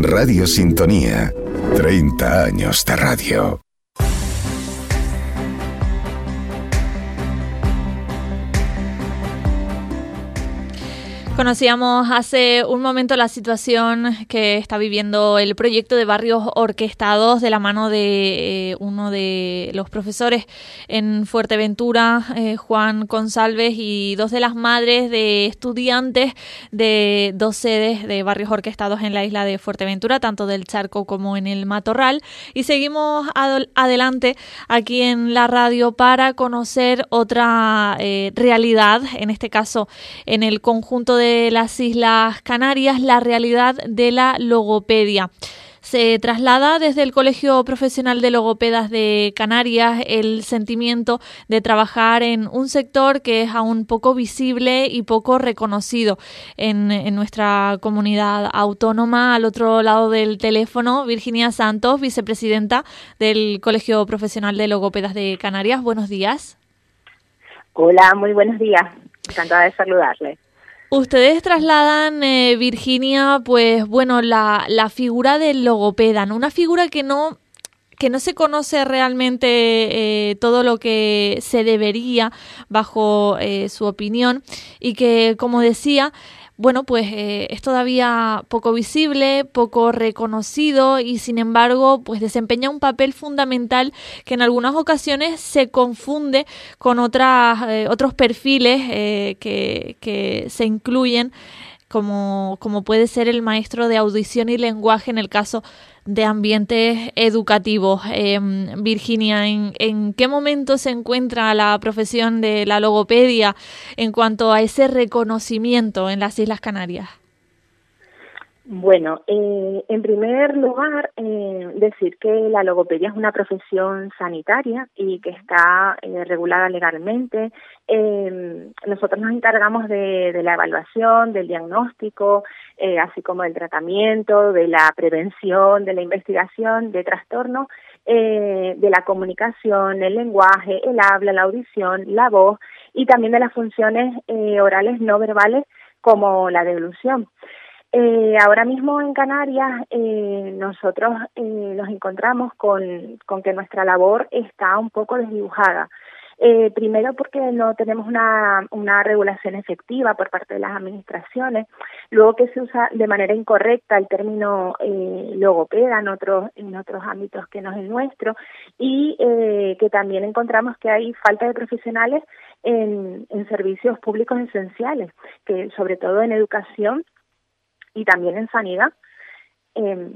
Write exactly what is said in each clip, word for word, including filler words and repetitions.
Radio Sintonía. treinta años de radio. Conocíamos hace un momento la situación que está viviendo el proyecto de barrios orquestados de la mano de eh, uno de los profesores en Fuerteventura, eh, Juan Consalves, y dos de las madres de estudiantes de dos sedes de barrios orquestados en la isla de Fuerteventura, tanto del Charco como en el Matorral. Y seguimos ad- adelante aquí en la radio para conocer otra eh, realidad, en este caso en el conjunto de de las Islas Canarias, la realidad de la logopedia. Se traslada desde el Colegio Profesional de Logopedas de Canarias el sentimiento de trabajar en un sector que es aún poco visible y poco reconocido en, en nuestra comunidad autónoma. Al otro lado del teléfono, Virginia Santos, vicepresidenta del Colegio Profesional de Logopedas de Canarias. Buenos días. Hola, muy buenos días. Encantada de saludarles. Ustedes trasladan, eh, Virginia, pues bueno, la, la figura del logopeda, ¿no? Una figura que no, que no se conoce realmente eh, todo lo que se debería bajo eh, su opinión, y que, como decía, bueno, pues eh, es todavía poco visible, poco reconocido, y sin embargo, pues desempeña un papel fundamental que en algunas ocasiones se confunde con otras, eh, otros perfiles eh, que, que se incluyen, como, como puede ser el maestro de audición y lenguaje en el caso de ambientes educativos. Eh, Virginia, ¿en, ¿en qué momento se encuentra la profesión de la logopedia en cuanto a ese reconocimiento en las Islas Canarias? Bueno, eh, en primer lugar, eh, decir que la logopedia es una profesión sanitaria y que está eh, regulada legalmente. Eh, nosotros nos encargamos de, de la evaluación, del diagnóstico, eh, así como del tratamiento, de la prevención, de la investigación de trastornos, eh, de la comunicación, el lenguaje, el habla, la audición, la voz, y también de las funciones eh, orales no verbales como la deglución. Eh, ahora mismo en Canarias eh, nosotros eh, nos encontramos con, con que nuestra labor está un poco desdibujada. Eh, primero porque no tenemos una, una regulación efectiva por parte de las administraciones, luego que se usa de manera incorrecta el término eh, logopeda en otros, en otros ámbitos que no es el nuestro, y eh, que también encontramos que hay falta de profesionales en, en servicios públicos esenciales, que sobre todo en educación y también en sanidad. Eh,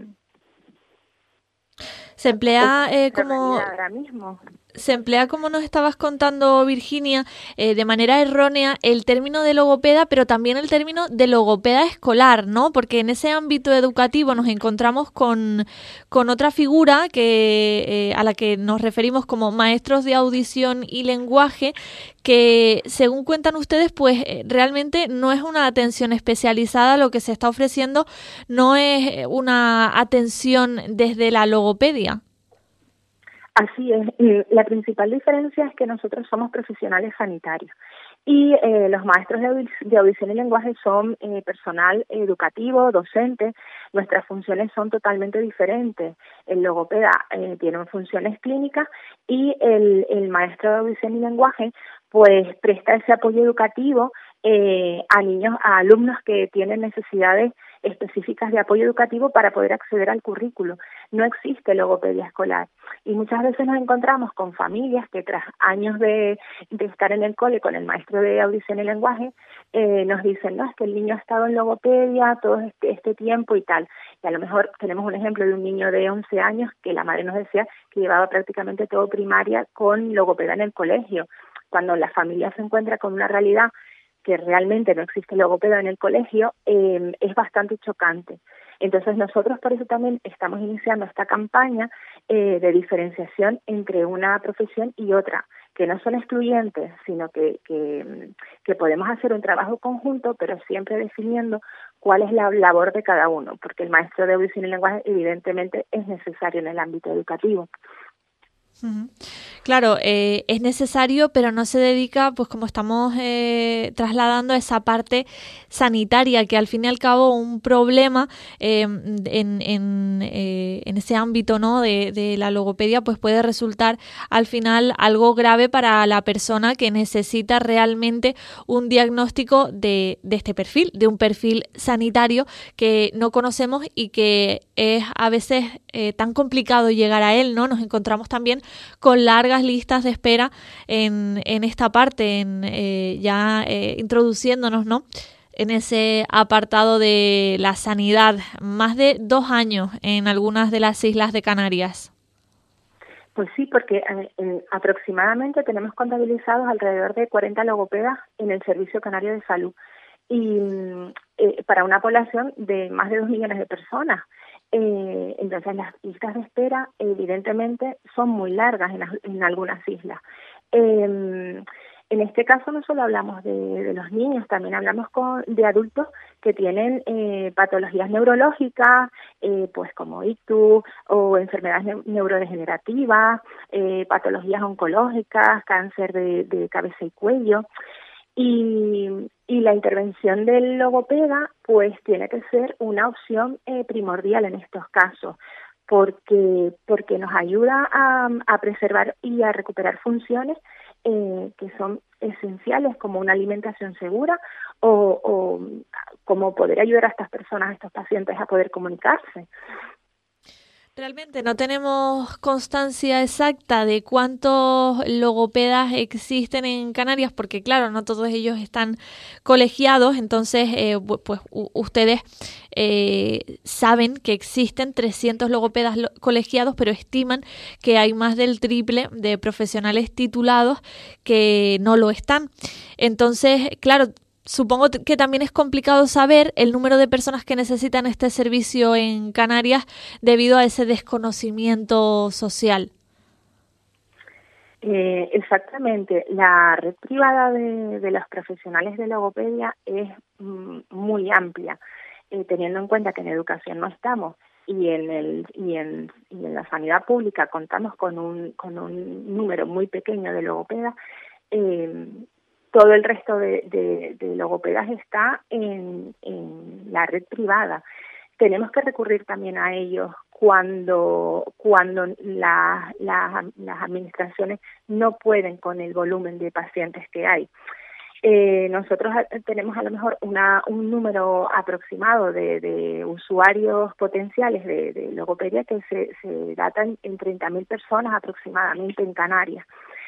se emplea eh, como ahora mismo. Se emplea, como nos estabas contando, Virginia, eh, de manera errónea el término de logopeda, pero también el término de logopeda escolar, ¿no? Porque en ese ámbito educativo nos encontramos con, con otra figura que eh, a la que nos referimos como maestros de audición y lenguaje, que, según cuentan ustedes, pues eh, realmente no es una atención especializada. Lo que se está ofreciendo no es una atención desde la logopedia. Así es. La principal diferencia es que nosotros somos profesionales sanitarios y eh, los maestros de, audi- de audición y lenguaje son eh, personal educativo, docente. Nuestras funciones son totalmente diferentes. El logopeda eh, tiene funciones clínicas y el, el maestro de audición y lenguaje pues presta ese apoyo educativo eh, a niños, a alumnos que tienen necesidades específicas de apoyo educativo para poder acceder al currículo. No existe logopedia escolar y muchas veces nos encontramos con familias que tras años de, de estar en el cole con el maestro de audición y lenguaje eh, nos dicen, no, es que el niño ha estado en logopedia todo este, este tiempo y tal. Y a lo mejor tenemos un ejemplo de un niño de once años que la madre nos decía que llevaba prácticamente todo primaria con logopeda en el colegio. Cuando la familia se encuentra con una realidad que realmente no existe logopeda en el colegio, eh, es bastante chocante. Entonces nosotros por eso también estamos iniciando esta campaña eh, de diferenciación entre una profesión y otra, que no son excluyentes, sino que, que, que podemos hacer un trabajo conjunto, pero siempre definiendo cuál es la labor de cada uno, porque el maestro de audición y lenguaje evidentemente es necesario en el ámbito educativo. Uh-huh. Claro, eh, es necesario, pero no se dedica, pues como estamos eh, trasladando a esa parte sanitaria, que al fin y al cabo un problema eh, en, en, eh, en ese ámbito, ¿no?, de, de la logopedia, pues puede resultar al final algo grave para la persona que necesita realmente un diagnóstico de, de este perfil, de un perfil sanitario que no conocemos y que es a veces eh, tan complicado llegar a él, ¿no? Nos encontramos también con largas listas de espera en, en esta parte, en eh, ya eh, introduciéndonos, ¿no?, en ese apartado de la sanidad. Más de dos años en algunas de las islas de Canarias. Pues sí, porque eh, eh, aproximadamente tenemos contabilizados alrededor de cuarenta logopedas en el Servicio Canario de Salud, y eh, para una población de más de dos millones de personas. Eh, entonces las listas de espera evidentemente son muy largas en, en algunas islas. Eh, en este caso no solo hablamos de, de los niños, también hablamos con, de adultos que tienen eh, patologías neurológicas, eh, pues como ictus o enfermedades ne- neurodegenerativas, eh, patologías oncológicas, cáncer de, de cabeza y cuello. Y, y la intervención del logopeda pues tiene que ser una opción eh, primordial en estos casos, porque porque nos ayuda a, a preservar y a recuperar funciones eh, que son esenciales, como una alimentación segura o, o como poder ayudar a estas personas, a estos pacientes a poder comunicarse. Realmente no tenemos constancia exacta de cuántos logopedas existen en Canarias, porque claro, no todos ellos están colegiados, entonces eh, pues ustedes eh, saben que existen trescientos logopedas lo- colegiados, pero estiman que hay más del triple de profesionales titulados que no lo están. Entonces, claro, supongo que también es complicado saber el número de personas que necesitan este servicio en Canarias debido a ese desconocimiento social. Eh, exactamente. La red privada de, de los profesionales de logopedia es mm, muy amplia, eh, teniendo en cuenta que en educación no estamos y en el y en, y en la sanidad pública contamos con un con un número muy pequeño de logopedas. Eh, todo el resto de, de, de logopedas está en, en la red privada. Tenemos que recurrir también a ellos cuando cuando la, la, las administraciones no pueden con el volumen de pacientes que hay. Eh, nosotros tenemos a lo mejor una, un número aproximado de, de usuarios potenciales de, de logopedia que se, se datan en treinta mil personas aproximadamente en Canarias.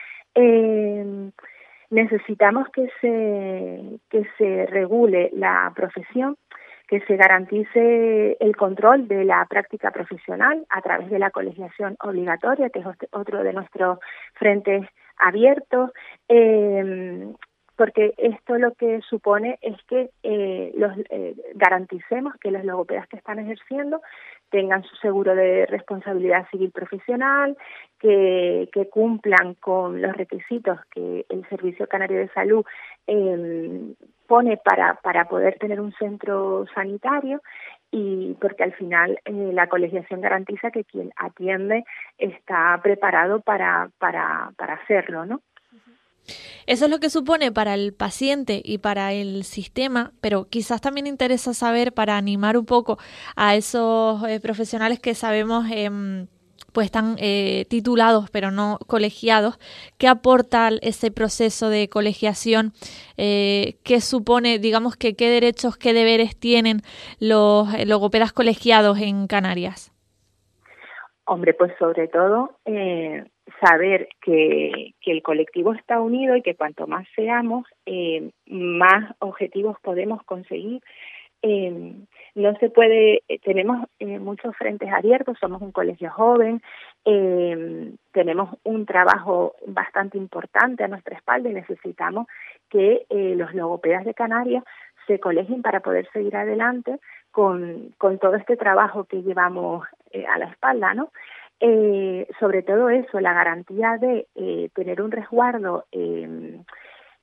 Eh, necesitamos que se que se regule la profesión, que se garantice el control de la práctica profesional a través de la colegiación obligatoria, que es otro de nuestros frentes abiertos, eh, porque esto lo que supone es que eh, los eh, garanticemos que los logopedas que están ejerciendo tengan su seguro de responsabilidad civil profesional, que, que cumplan con los requisitos que el Servicio Canario de Salud eh, pone para, para poder tener un centro sanitario, y porque al final eh, la colegiación garantiza que quien atiende está preparado para, para, para hacerlo, ¿no? Eso es lo que supone para el paciente y para el sistema, pero quizás también interesa saber, para animar un poco a esos eh, profesionales que sabemos eh, pues están eh, titulados pero no colegiados, ¿qué aporta ese proceso de colegiación? Eh, ¿Qué supone, digamos, que qué derechos, qué deberes tienen los eh, logopedas colegiados en Canarias? Hombre, pues sobre todo eh, saber que, que el colectivo está unido y que cuanto más seamos, eh, más objetivos podemos conseguir. Eh, no se puede, eh, tenemos eh, muchos frentes abiertos, somos un colegio joven, eh, tenemos un trabajo bastante importante a nuestra espalda y necesitamos que eh, los logopedas de Canarias se colegien para poder seguir adelante con, con todo este trabajo que llevamos eh, a la espalda, ¿no? Eh, sobre todo eso, la garantía de eh, tener un resguardo eh,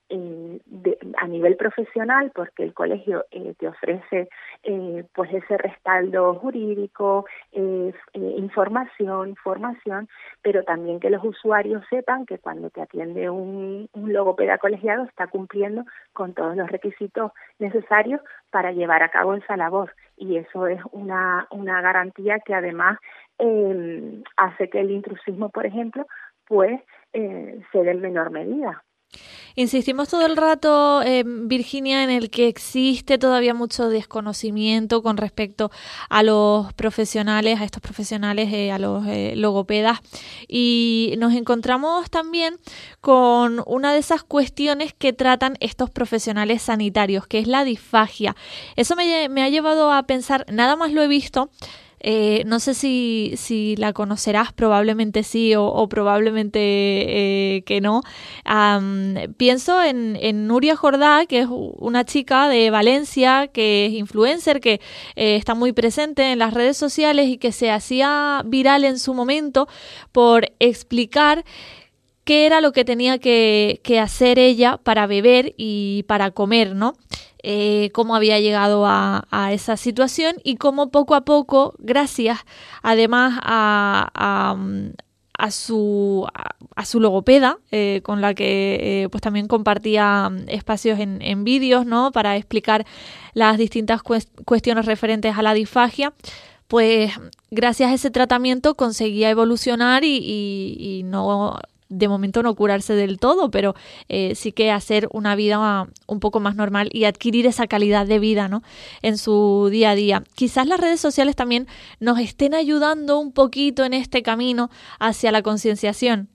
eh, de, a nivel profesional, porque el colegio eh, te ofrece eh, pues ese respaldo jurídico, eh, eh, información, formación, pero también que los usuarios sepan que cuando te atiende un, un logopeda colegiado está cumpliendo con todos los requisitos necesarios para llevar a cabo esa labor, y eso es una, una garantía que además eh, hace que el intrusismo, por ejemplo, pues eh, se dé en menor medida. Insistimos todo el rato, eh, Virginia, en el que existe todavía mucho desconocimiento con respecto a los profesionales, a estos profesionales, eh, a los eh, logopedas, y nos encontramos también con una de esas cuestiones que tratan estos profesionales sanitarios, que es la disfagia. Eso me, me ha llevado a pensar, nada más lo he visto. Eh, no sé si, si la conocerás, probablemente sí o, o probablemente eh, que no. Um, pienso en, en Nuria Jordá, que es una chica de Valencia, que es influencer, que eh, está muy presente en las redes sociales y que se hacía viral en su momento por explicar qué era lo que tenía que, que hacer ella para beber y para comer, ¿no? Eh, cómo había llegado a, a esa situación y cómo poco a poco, gracias además a, a, a su a, a su logopeda, eh, con la que eh, pues también compartía espacios en, en vídeos, ¿no? Para explicar las distintas cuest- cuestiones referentes a la disfagia, pues gracias a ese tratamiento conseguía evolucionar y, y, y no... de momento no curarse del todo, pero eh, sí que hacer una vida un poco más normal y adquirir esa calidad de vida, ¿no? En su día a día. Quizás las redes sociales también nos estén ayudando un poquito en este camino hacia la concienciación.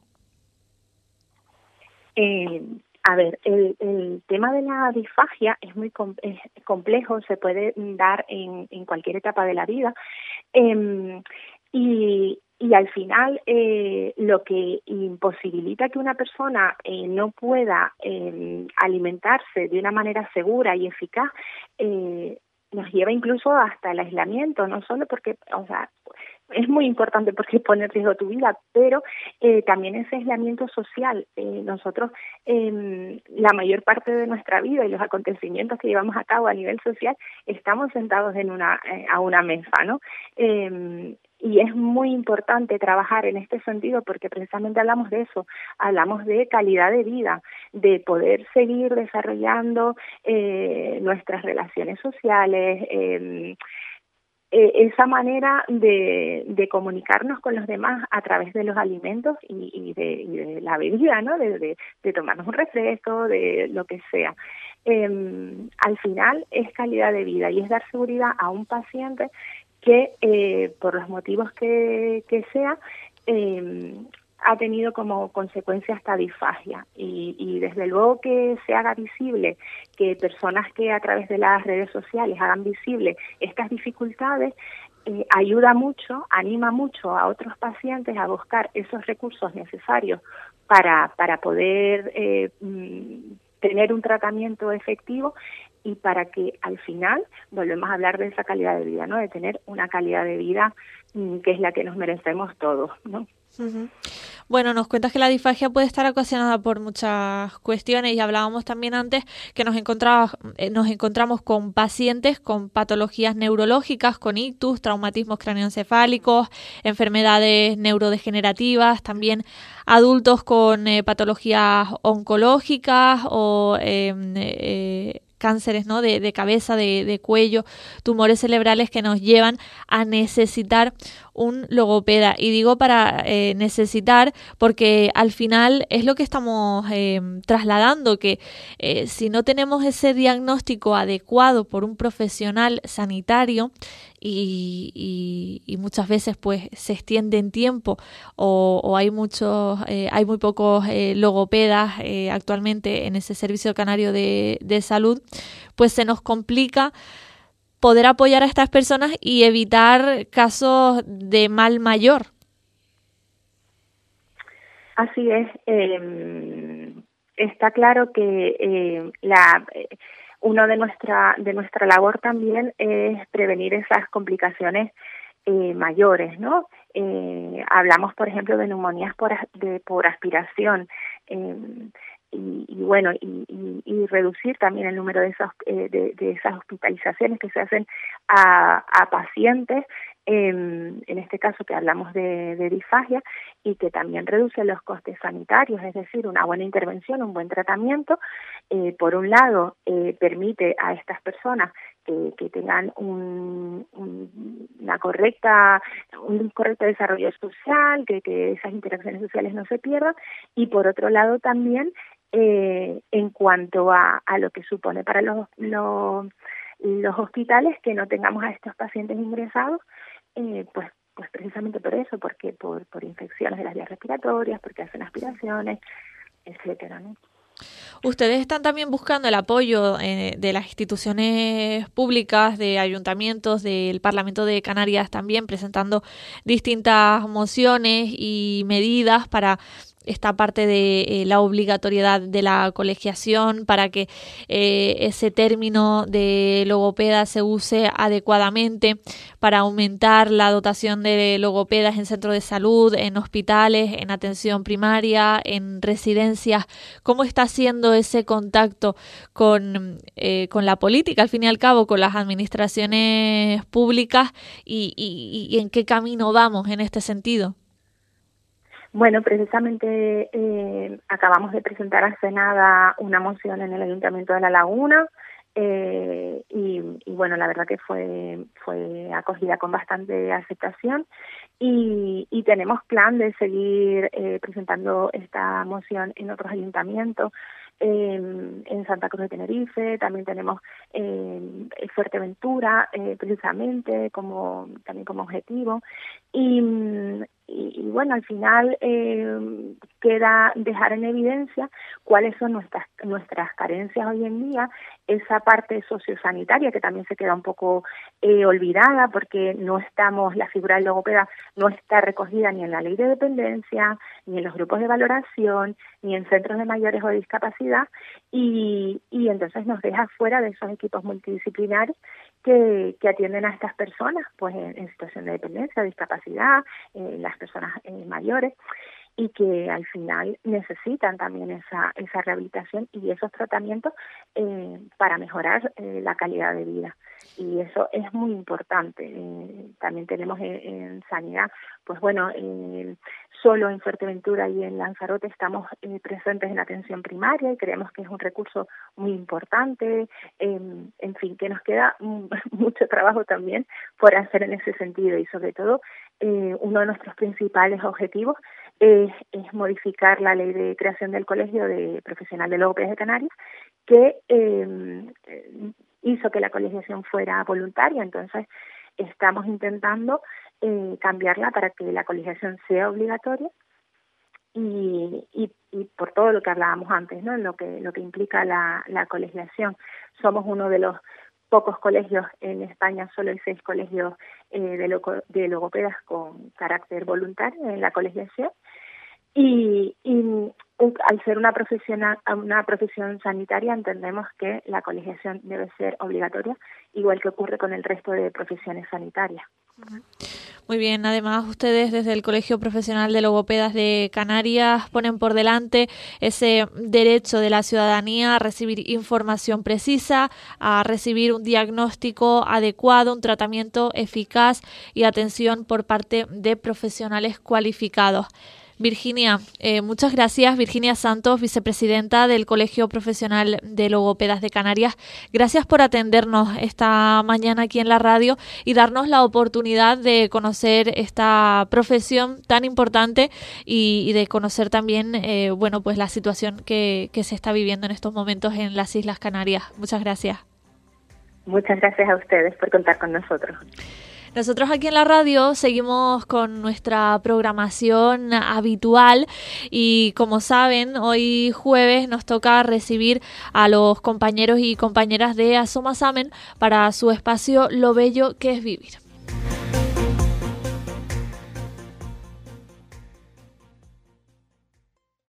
Eh, a ver, el, el tema de la disfagia es muy com- es complejo, se puede dar en, en cualquier etapa de la vida. Eh, y Y al final eh, lo que imposibilita que una persona eh, no pueda eh, alimentarse de una manera segura y eficaz eh, nos lleva incluso hasta el aislamiento, no solo porque, o sea, es muy importante porque pone en riesgo tu vida, pero eh, también ese aislamiento social. Eh, nosotros, eh, la mayor parte de nuestra vida y los acontecimientos que llevamos a cabo a nivel social, estamos sentados en una eh, a una mesa, ¿no? Eh, Y es muy importante trabajar en este sentido porque precisamente hablamos de eso, hablamos de calidad de vida, de poder seguir desarrollando eh, nuestras relaciones sociales, eh, eh, esa manera de, de comunicarnos con los demás a través de los alimentos y, y, de, y de la bebida, ¿no? De, de, de tomarnos un refresco, de lo que sea. Eh, al final es calidad de vida y es dar seguridad a un paciente que eh, por los motivos que, que sea eh, ha tenido como consecuencia esta disfagia y, y desde luego que se haga visible, que personas que a través de las redes sociales hagan visible estas dificultades, eh, ayuda mucho, anima mucho a otros pacientes a buscar esos recursos necesarios para, para poder eh, tener un tratamiento efectivo y para que al final volvemos a hablar de esa calidad de vida, ¿no? De tener una calidad de vida mmm, que es la que nos merecemos todos, ¿no? Uh-huh. Bueno, nos cuentas que la disfagia puede estar ocasionada por muchas cuestiones y hablábamos también antes que nos encontramos, eh, nos encontramos con pacientes con patologías neurológicas, con ictus, traumatismos craneoencefálicos, enfermedades neurodegenerativas, también adultos con eh, patologías oncológicas o eh, eh, cánceres, ¿no? de, de cabeza, de, de cuello, tumores cerebrales que nos llevan a necesitar un logopeda. Y digo para eh, necesitar porque al final es lo que estamos eh, trasladando, que eh, si no tenemos ese diagnóstico adecuado por un profesional sanitario y, y, y muchas veces pues se extiende en tiempo o, o hay muchos, eh, hay muy pocos eh, logopedas eh, actualmente en ese servicio canario de, de salud, pues se nos complica poder apoyar a estas personas y evitar casos de mal mayor. Así es. Eh, está claro que eh, la eh, uno de nuestra de nuestra labor también es prevenir esas complicaciones eh, mayores, ¿no? Eh, hablamos, por ejemplo, de neumonías por, de, por aspiración. Eh, y, y bueno, y, y, y reducir también el número de esas, eh, de, de esas hospitalizaciones que se hacen a, a pacientes, eh, en este caso que hablamos de, de disfagia, y que también reduce los costes sanitarios, es decir, una buena intervención, un buen tratamiento, eh, por un lado, eh, permite a estas personas que, que tengan un, un, una correcta, un correcto desarrollo social, que, que esas interacciones sociales no se pierdan, y por otro lado también, eh, en cuanto a, a lo que supone para los, los, los hospitales que no tengamos a estos pacientes ingresados, eh, pues pues precisamente por eso, porque por, por infecciones de las vías respiratorias, porque hacen aspiraciones, etcétera, ¿no? Ustedes están también buscando el apoyo eh, de las instituciones públicas, de ayuntamientos, del Parlamento de Canarias también, presentando distintas mociones y medidas para esta parte de eh, la obligatoriedad de la colegiación, para que eh, ese término de logopeda se use adecuadamente, para aumentar la dotación de logopedas en centros de salud, en hospitales, en atención primaria, en residencias. ¿Cómo está siendo ese contacto con, eh, con la política, al fin y al cabo, con las administraciones públicas, y, y, y en qué camino vamos en este sentido? Bueno, precisamente eh, acabamos de presentar hace nada una moción en el Ayuntamiento de La Laguna, eh, y, y bueno, la verdad que fue fue acogida con bastante aceptación, y, y tenemos plan de seguir eh, presentando esta moción en otros ayuntamientos, eh, en Santa Cruz de Tenerife, también tenemos eh, Fuerteventura, eh, precisamente como también como objetivo, y Y, y bueno, al final eh, queda dejar en evidencia cuáles son nuestras nuestras carencias hoy en día, esa parte sociosanitaria que también se queda un poco eh, olvidada, porque no estamos, la figura del logopeda no está recogida ni en la ley de dependencia, ni en los grupos de valoración, ni en centros de mayores o de discapacidad, y, y entonces nos deja fuera de esos equipos multidisciplinarios que, que atienden a estas personas, pues en, en situación de dependencia, discapacidad, eh, las personas eh, mayores, y que al final necesitan también esa esa rehabilitación y esos tratamientos eh, para mejorar eh, la calidad de vida. Y eso es muy importante. Eh, también tenemos en, en sanidad, pues bueno, eh, solo en Fuerteventura y en Lanzarote estamos eh, presentes en atención primaria y creemos que es un recurso muy importante. Eh, en fin, que nos queda mucho trabajo también por hacer en ese sentido, y sobre todo eh, uno de nuestros principales objetivos es, es modificar la ley de creación del Colegio de Profesional de Logopedas de Canarias, que eh, hizo que la colegiación fuera voluntaria. Entonces estamos intentando eh, cambiarla para que la colegiación sea obligatoria, y, y, y por todo lo que hablábamos antes, ¿no? Lo que lo que implica la, la colegiación. Somos uno de los pocos colegios en España, solo hay seis colegios eh, de, loco, de logopedas con carácter voluntario en la colegiación, y, y un, al ser una profesión, una profesión sanitaria, entendemos que la colegiación debe ser obligatoria, igual que ocurre con el resto de profesiones sanitarias. Muy bien, además ustedes desde el Colegio Profesional de Logopedas de Canarias ponen por delante ese derecho de la ciudadanía a recibir información precisa, a recibir un diagnóstico adecuado, un tratamiento eficaz y atención por parte de profesionales cualificados. Virginia, eh, muchas gracias. Virginia Santos, vicepresidenta del Colegio Profesional de Logopedas de Canarias. Gracias por atendernos esta mañana aquí en la radio y darnos la oportunidad de conocer esta profesión tan importante y, y de conocer también, eh, bueno, pues la situación que, que se está viviendo en estos momentos en las Islas Canarias. Muchas gracias. Muchas gracias a ustedes por contar con nosotros. Nosotros aquí en la radio seguimos con nuestra programación habitual y, como saben, hoy jueves nos toca recibir a los compañeros y compañeras de Asomasamen para su espacio Lo Bello que es Vivir.